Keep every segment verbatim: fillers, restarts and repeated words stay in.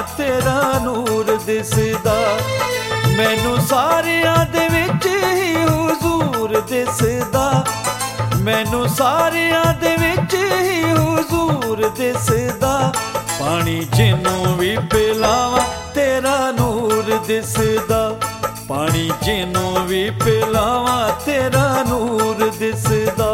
तेरा नूर दिसदा। मैनू सारियां दे विच ही हुजूर दिसदा, मैनू सारियां दे विच ही हुजूर दिसदा। पानी जिन्नू भी पिलावां तेरा नूर दिसदा, पानी जिन्नू भी पिलावां तेरा नूर दिसदा।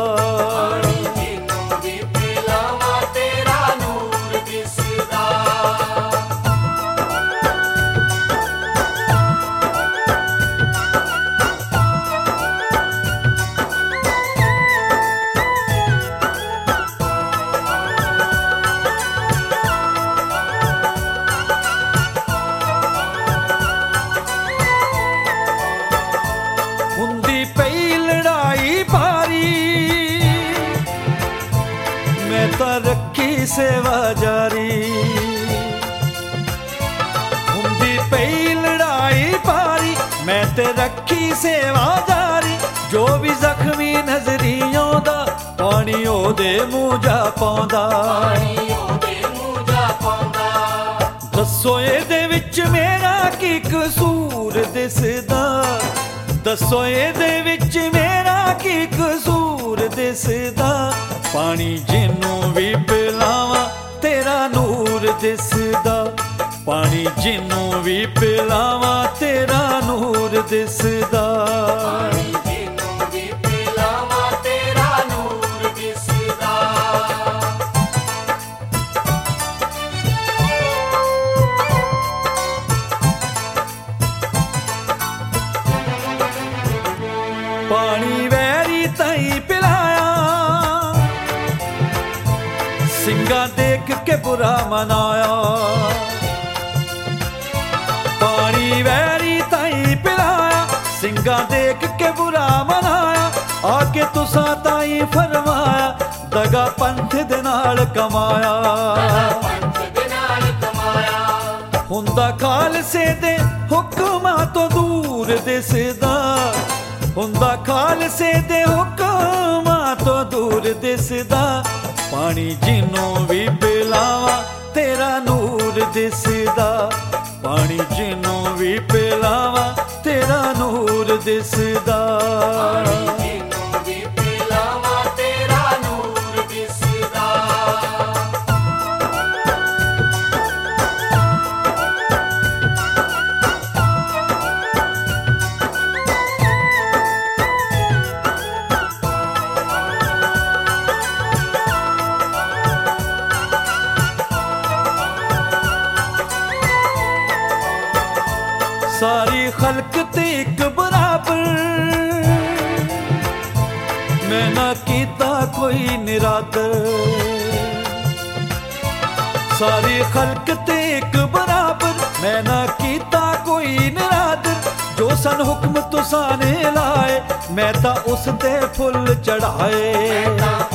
रखी सेवा जारी, हुंदी पई लड़ाई भारी, मैं ते रखी सेवा जारी। जो भी जख्मी नजरी आउंदा पानी ओदे मूंह जा पाउंदा। दस्सो इहदे विच मेरा की कसूर दिसदा, दस्सो इहदे विच मेरा की कसूर दिसदा। पानी जिन्नू भी पिलावां तेरा नूर दिसदा, पानी जिन्नू भी पिलावां तेरा नूर दिसदा। पानी वैरी ताईं पिलाया, सिंगा देख के बुरा मनाया। पानी वैरी ताईं पिलाया, सिंगा देख के बुरा मनाया। आके तुसां ताईं फरमाया, दगा पंथ दे नाल कमाया। हुंदा खालसे दे हुक्मां तो दूर दिसदा, हुंदा खालसे दे हुक्मां तो दूर दिसदा। पानी जिन्नू भी पिलावां तेरा नूर दिसदा, पानी जिन्नू भी पिलावां तेरा नूर दिसदा। सारी खल्क ते इक बराबर, मैं ना कीता कोई निरादर। सारी खल्क ते इक बराबर, मैं ना कीता कोई निरादर। जो सन हुक्म तुसां ने लाए, मैं तां उस ते फुल चढ़ाए।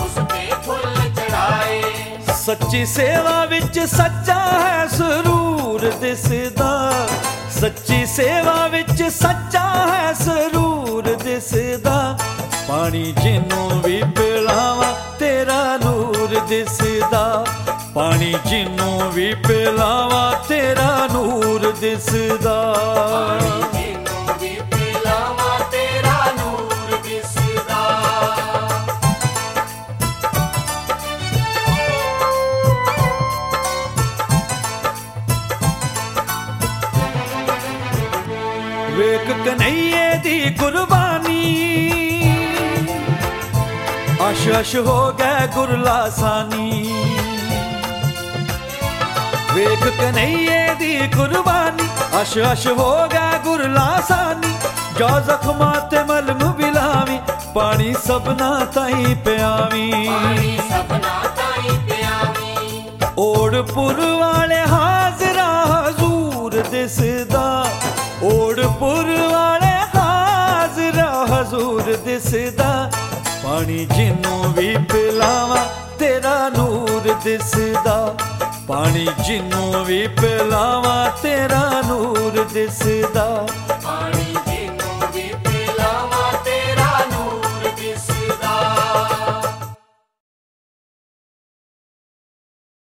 सच्ची सेवा विच सच्चा है सरूर दिसदा, सच्ची सेवा विच सच्चा है सरूर दिसदा। पानी जिन्नू भी पिलावां तेरा नूर दिसदा, पानी जिन्नू भी पिलावां तेरा नूर दिसदा। वेख कन्हैये दी कुर्बानी, अश अश हो गए गुरलासानी। वेख कन्हैये दी कुर्बानी, अश अश हो गए गुरलासानी। जा जख्मां ते मलम बिलावी, पानी सबना ताईं पियावी। ओड़पुर वाले हाजरा हजूर दिसदा, ओड़पुर वाले हाजरा हजूर दिसदा। पानी जिन्नू भी पिलावां तेरा नूर दिसदा, पानी जिन्नू भी पिलावां तेरा नूर दिसदा।